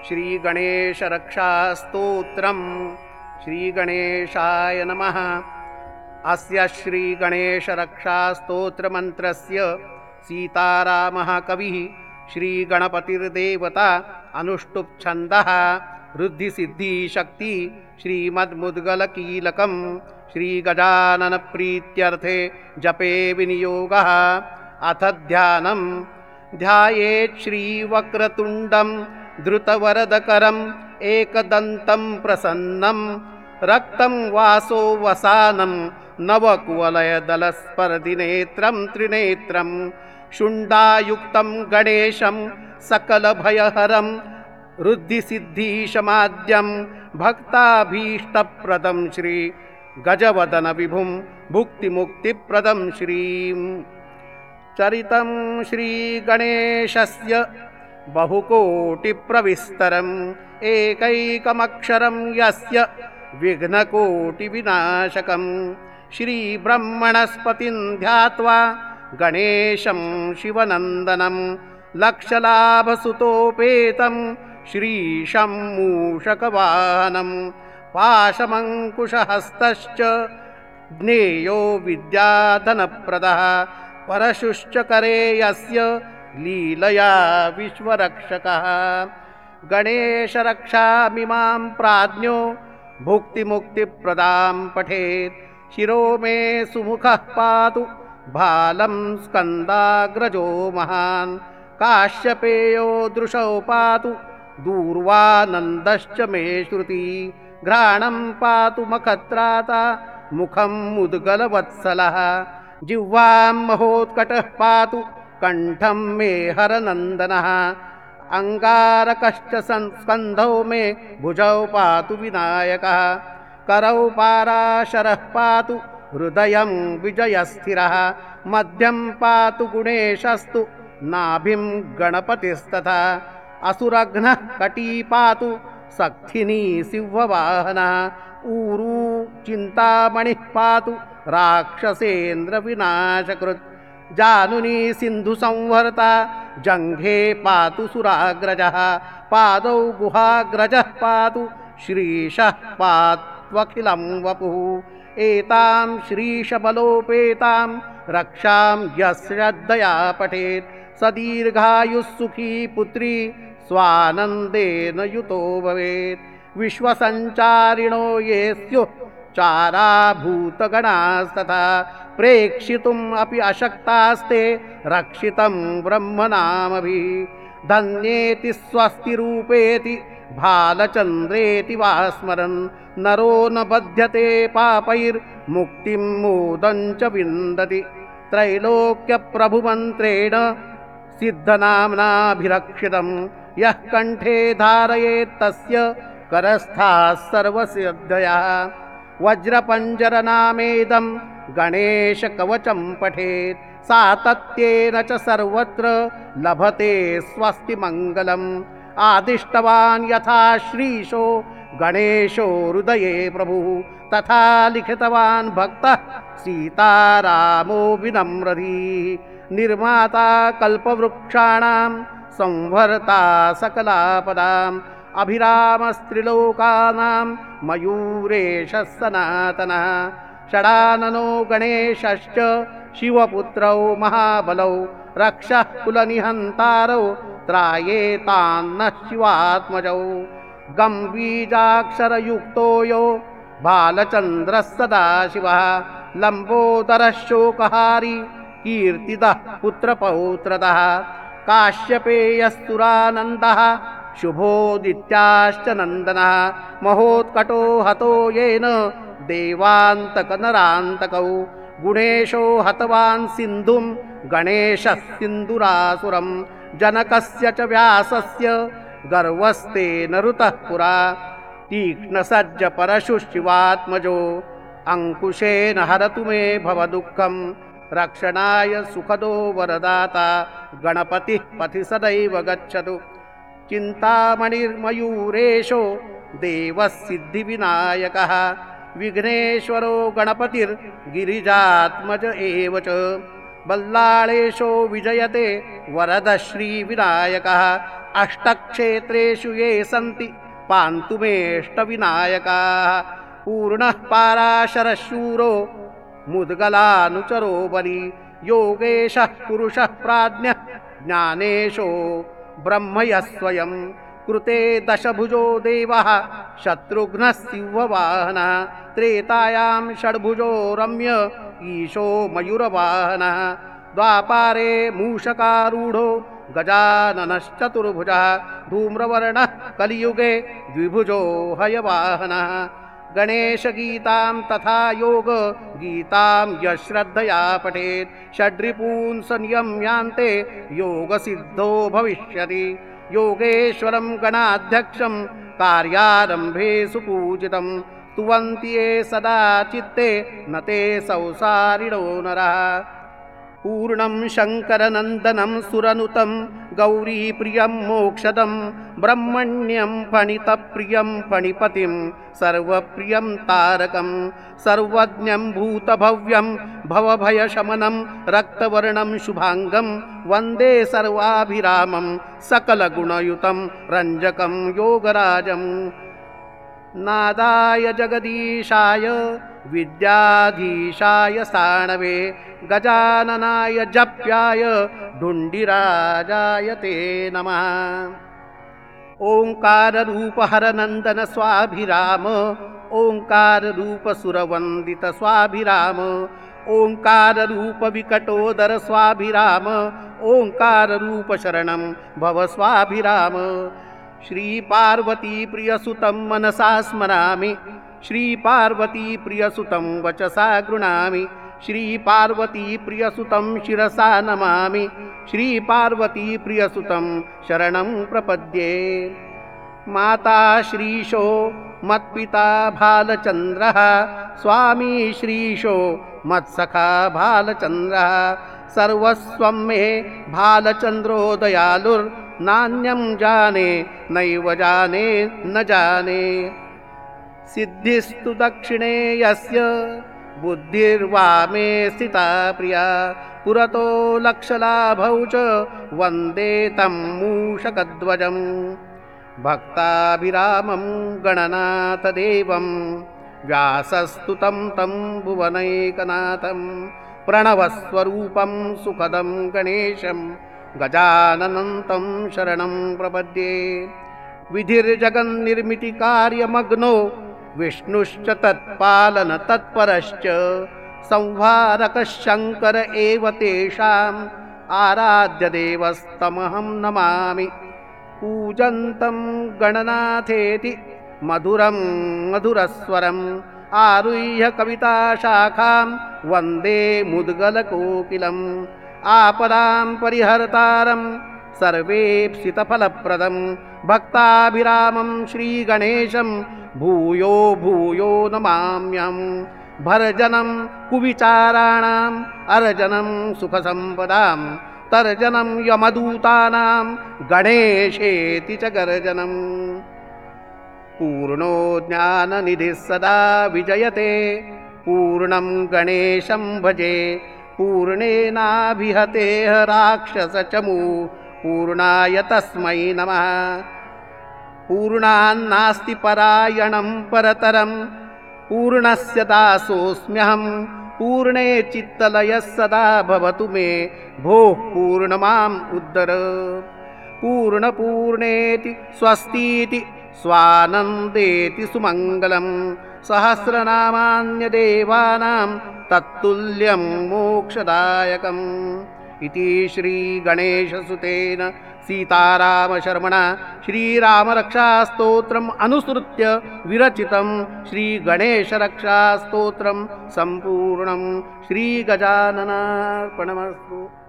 श्रीगणेशरक्षास्तोत्रम् श्रीगणेशाय नमः। अस्य श्रीगणेशरक्षास्तोत्रमन्त्रस्य सीतारामः कविः श्रीगणपतिर्देवता अनुष्टुप् छन्दः ऋद्धिसिद्धिशक्ति श्रीमद्मुद्गलकीलकं श्रीगजाननप्रीत्यर्थे जपे विनियोगः। अथ ध्यानं ध्यायेत् श्रीवक्रतुण्डं धृतवरदकरम् एकदन्तं प्रसन्नं रक्तं वासो वसानं नवकुवलयदलस्पर्धिनेत्रं त्रिनेत्रं शुण्डायुक्तं गणेशं सकलभयहरं ऋद्धिसिद्धिशमाद्यं भक्ताभीष्टप्रदं श्री गजवदनविभुं भुक्तिमुक्तिप्रदं श्रीं। चरितं श्रीगणेशस्य बहुकोटिप्रविस्तरम् एकैकमक्षरं यस्य विघ्नकोटिविनाशकं श्रीब्रह्मणस्पतिं ध्यात्वा गणेशं शिवनन्दनं लक्षलाभसुतोपेतं श्रीशं मूषकवाहनं पाशमङ्कुशहस्तश्च ज्ञेयो विद्याधनप्रदः परशुश्च करे यस्य लीलया विश्वरक्षकः। गणेशरक्षामिमां प्राज्ञो भुक्तिमुक्तिप्रदां पठेत् शिरो मे सुमुखः पातु भालं स्कन्दाग्रजो महान् काश्यपेयो दृशौ पातु दूर्वानन्दश्च मे श्रुति घ्राणं पातु मखत्राता मुखं मुद्गलवत्सलः जिह्वां महोत्कटः पातु कण्ठं मे हरनन्दनः अङ्गारकश्च स्कन्धौ मे भुजौ पातु विनायकः करौ पाराशरः पातु हृदयं विजयस्थिरः मध्यं पातु गुणेशस्तु नाभिं गणपतिस्तथा असुरघ्नः कटी पातु सक्थिनी सिंहवाहनः ऊरू चिन्तामणिः पातु राक्षसेन्द्रविनाशकृत् जानुनी सिन्धुसंवर्ता जङ्घे पातु सुराग्रजः पादौ गुहाग्रजः पातु श्रीशः पात्वखिलं वपुः एतां श्रीशबलोपेतां रक्षां यश्रद्धया पठेत् स दीर्घायुः सुखी पुत्री स्वानन्देन युतो भवेत्। विश्वसञ्चारिणो ये स्युः चाराभूतगणास्तथा प्रेक्षितुम् अपि अशक्तास्ते रक्षितं ब्रह्मनामभिः धन्येति स्वस्तिरूपेति भालचन्द्रेति वा स्मरन् नरो न बध्यते पापैर्मुक्तिं मोदं च विन्दति त्रैलोक्यप्रभुमन्त्रेण सिद्धनाम्नाभिरक्षितं यः कण्ठे धारयेत् तस्य करस्थाः सर्वसिद्धयः। वज्रपञ्जरनामेदं गणेशकवचं पठेत् सातत्येन च सर्वत्र लभते स्वस्तिमङ्गलम् आदिष्टवान् यथा श्रीशो गणेशो हृदये प्रभुः तथा लिखितवान् भक्तः सीतारामो विनम्रधीः निर्माता कल्पवृक्षाणां संवर्ता सकलापदाम् अभिरामस्त्रिलोकानां मयूरेशः सनातनः षडाननो गणेशश्च शिवपुत्रौ महाबलौ रक्षः कुलनिहन्तारौ त्रायेतान्नः शिवात्मजौ गम्बीजाक्षरयुक्तो यो बालचन्द्रः सदाशिवः लम्बोदरः शोकहारी कीर्तिदः पुत्रपौत्रदः काश्यपेयस्तुरानन्दः शुभोदित्याश्च नन्दनः महोत्कटो हतो येन देवान्तकनरान्तकौ गुणेशो हतवान् सिन्धुं गणेशः सिन्धुरासुरं जनकस्य च व्यासस्य गर्वस्तेन ऋतः पुरा तीक्ष्णसज्ज परशुशिवात्मजो अङ्कुशेन हरतु मे भवदुःखं रक्षणाय सुखदो वरदाता गणपतिः पथि सदैव गच्छतु चिन्तामणिर्मयूरेशो देवः सिद्धिविनायकः विघ्नेश्वरो गणपतिर्गिरिजात्मज एव च बल्लाळेशो विजयते वरदश्रीविनायकः अष्टक्षेत्रेषु ये सन्ति पान्तु मेष्टविनायकाः पूर्णः पाराशरशूरो मुद्गलानुचरो बली योगेशः पुरुषः प्राज्ञः ज्ञानेशो ब्रह्म यः स्वयं कृते दशभुजो देवः शत्रुघ्नः सिंहवाहनः त्रेतायां षड्भुजो रम्य ईशो मयूरवाहनः द्वापारे मूषकारूढो गजाननश्चतुर्भुजः धूम्रवर्णः कलियुगे द्विभुजो हयवाहनः गणेशगीतां तथा योगगीतां यश्रद्धया पठेत् षड्रिपून् संयम्यान्ते योगसिद्धो भविष्यति योगेश्वरं गणाध्यक्षं कार्यारम्भे सुपूजितं स्तुवन्ति ये सदा चित्ते न ते संसारिणो नरः पूर्णं शङ्करनन्दनं सुरनुतं गौरीप्रियं मोक्षदं ब्रह्मण्यं फणितप्रियं फणिपतिं सर्वप्रियं तारकं सर्वज्ञं भूतभव्यं भवभयशमनं रक्तवर्णं शुभाङ्गं वन्दे सर्वाभिरामं सकलगुणयुतं रञ्जकं योगराजम् नादाय जगदीशाय विद्याधीशाय साणवे गजाननाय जप्याय ढुण्डिराजाय ते नमः। ओंकाररूप हरनन्दन स्वाभिराम ओंकाररूप सुरवन्दित स्वाभिराम ओंकाररूप विकटोदर स्वाभिराम ओंकाररूप शरणं भव स्वाभिराम। श्रीपार्वती प्रियसुतं मनसा स्मरामि श्रीपार्वती प्रियसुतं वचसा गृणामि श्रीपार्वती प्रियसुतं शिरसा नमामि श्रीपार्वती प्रियसुतं शरणं प्रपद्ये। माता श्रीशो मत्पिता भालचन्द्रः स्वामी श्रीशो मत्सखा भालचन्द्रः सर्वस्वं मे भालचन्द्रो दयालुर्नान्यं जाने नैव जाने न जाने। सिद्धिस्तु दक्षिणे यस्य बुद्धिर्वामे स्थिता प्रिया पुरतो लक्षलाभौ च वन्दे तं मूषकध्वजम्। भक्ताभिरामं गणनाथदेवं व्यासस्तुतं तं भुवनैकनाथं प्रणवस्वरूपं सुखदं गणेशं गजाननं शरणं प्रपद्ये। विधिर्जगन्निर्मितिकार्यमग्नो विष्णुश्च तत्पालन तत्परश्च संहारकः शङ्कर एव तेषाम् आराध्यदेवस्तमहं नमामि। पूजन्तं गणनाथेति मधुरं मधुरस्वरम् आरुह्य कविताशाखां वन्दे मुद्गलकोकिलम्। आपदां परिहर्तारं सर्वेप्सितफलप्रदं भक्ताभिरामं श्रीगणेशं भूयो भूयो नमाम्यहम्। भर्जनं कुविचाराणाम् अर्जनं सुखसम्पदां तर्जनं यमदूतानां गणेशेति च गर्जनम्। पूर्णो ज्ञाननिधिः सदा विजयते पूर्णं गणेशं भजे पूर्णेनाभिहतेह राक्षसचमू पूर्णाय तस्मै नमः। पूर्णान्नास्ति परायणं परतरं पूर्णस्य दासोऽस्म्यहं पूर्णे चित्तलयः सदा भवतु मे भोः पूर्णमाम् उद्धर। पूर्णपूर्णेति स्वस्तीति स्वानन्देति सुमङ्गलं सहस्रनामान्यदेवानां तत्तुल्यं मोक्षदायकम्। इति श्रीगणेशसुतेन सीतारामशर्मणा श्रीरामरक्षास्तोत्रम् अनुसृत्य विरचितं श्रीगणेशरक्षास्तोत्रं सम्पूर्णं। श्रीगजाननार्पणमस्तु।